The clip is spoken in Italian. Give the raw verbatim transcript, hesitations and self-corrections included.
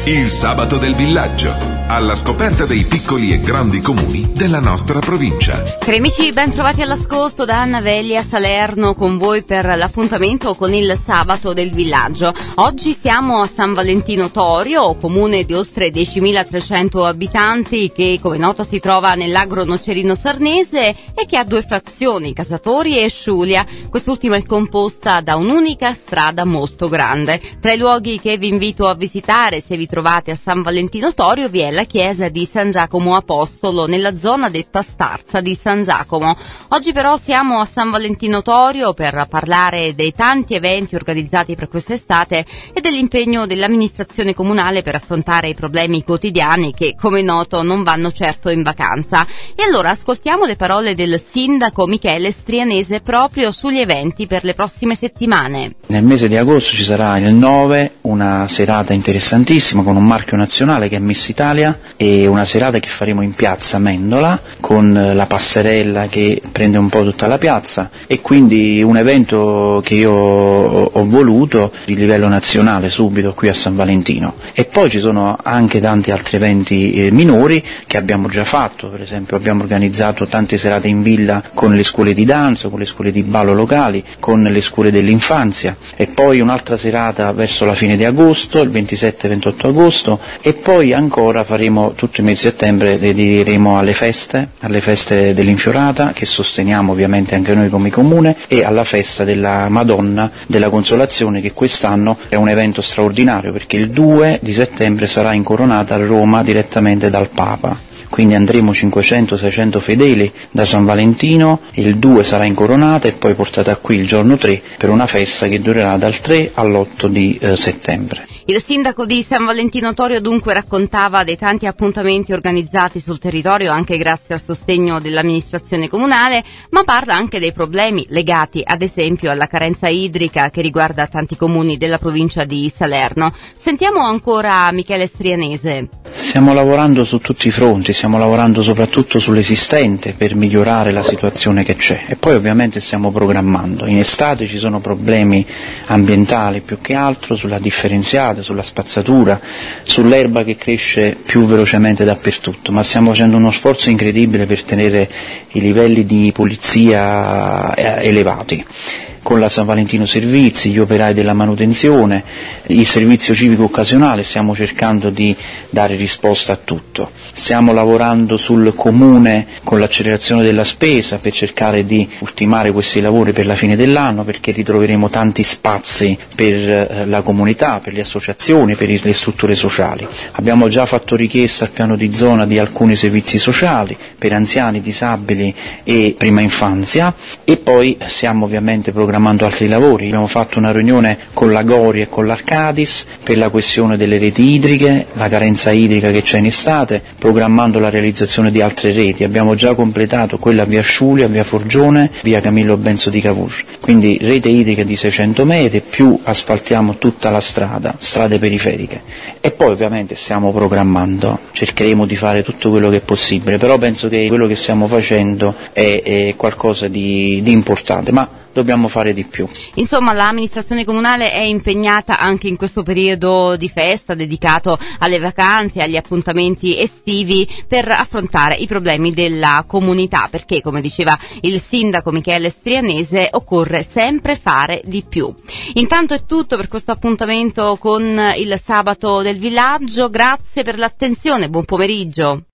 Il sabato del villaggio, alla scoperta dei piccoli e grandi comuni della nostra provincia. Cari amici, ben trovati all'ascolto da Anna Velli a Salerno con voi per l'appuntamento con il sabato del villaggio. Oggi siamo a San Valentino Torio, comune di oltre diecimilatrecento abitanti che, come noto, si trova nell'agro nocerino sarnese e che ha due frazioni, Casatori e Sciulia. Quest'ultima è composta da un'unica strada molto grande. Tra i luoghi che vi invito a visitare, se vi trovate a San Valentino Torio, vi è la chiesa di San Giacomo Apostolo nella zona detta Starza di San Giacomo. Oggi però siamo a San Valentino Torio per parlare dei tanti eventi organizzati per quest'estate e dell'impegno dell'amministrazione comunale per affrontare i problemi quotidiani che, come noto, non vanno certo in vacanza. E allora ascoltiamo le parole del sindaco Michele Strianese proprio sugli eventi per le prossime settimane. Nel mese di agosto ci sarà il nove, una serata interessantissima con un marchio nazionale che è Miss Italia, e una serata che faremo in piazza Mendola con la passerella che prende un po' tutta la piazza, e quindi un evento che io ho voluto di livello nazionale subito qui a San Valentino. E poi ci sono anche tanti altri eventi eh, minori che abbiamo già fatto. Per esempio abbiamo organizzato tante serate in villa con le scuole di danza, con le scuole di ballo locali, con le scuole dell'infanzia, e poi un'altra serata verso la fine di agosto, il ventisette ventotto agosto, e poi ancora faremo tutto il mese di settembre, dedicheremo alle feste, alle feste dell'Infiorata, che sosteniamo ovviamente anche noi come comune, e alla festa della Madonna della Consolazione, che quest'anno è un evento straordinario perché il due di settembre sarà incoronata a Roma direttamente dal Papa. Quindi andremo cinquecento seicento fedeli da San Valentino, il due sarà incoronata e poi portata qui il giorno tre per una festa che durerà dal tre all'otto di eh, settembre. Il sindaco di San Valentino Torio dunque raccontava dei tanti appuntamenti organizzati sul territorio anche grazie al sostegno dell'amministrazione comunale, ma parla anche dei problemi legati ad esempio alla carenza idrica che riguarda tanti comuni della provincia di Salerno. Sentiamo ancora Michele Strianese. Stiamo lavorando su tutti i fronti, stiamo lavorando soprattutto sull'esistente per migliorare la situazione che c'è, e poi ovviamente stiamo programmando. In estate ci sono problemi ambientali più che altro sulla differenziata, sulla spazzatura, sull'erba che cresce più velocemente dappertutto, ma stiamo facendo uno sforzo incredibile per tenere i livelli di pulizia elevati. Con la San Valentino Servizi, gli operai della manutenzione, il servizio civico occasionale, stiamo cercando di dare risposta a tutto. Stiamo lavorando sul comune con l'accelerazione della spesa per cercare di ultimare questi lavori per la fine dell'anno, perché ritroveremo tanti spazi per la comunità, per le associazioni, per le strutture sociali. Abbiamo già fatto richiesta al piano di zona di alcuni servizi sociali per anziani, disabili e prima infanzia, e poi stiamo ovviamente programmando programmando altri lavori. Abbiamo fatto una riunione con la Gori e con l'Arcadis per la questione delle reti idriche, la carenza idrica che c'è in estate, programmando la realizzazione di altre reti. Abbiamo già completato quella via Sciulia, via Forgione, via Camillo Benso di Cavour. Quindi rete idrica di seicento metri, più asfaltiamo tutta la strada, strade periferiche. E poi ovviamente stiamo programmando, cercheremo di fare tutto quello che è possibile, però penso che quello che stiamo facendo è, è qualcosa di, di importante, ma dobbiamo fare di più. Insomma, l'amministrazione comunale è impegnata anche in questo periodo di festa dedicato alle vacanze, agli appuntamenti estivi, per affrontare i problemi della comunità, perché, come diceva il sindaco Michele Strianese, occorre sempre fare di più. Intanto è tutto per questo appuntamento con il sabato del villaggio. Grazie per l'attenzione, buon pomeriggio.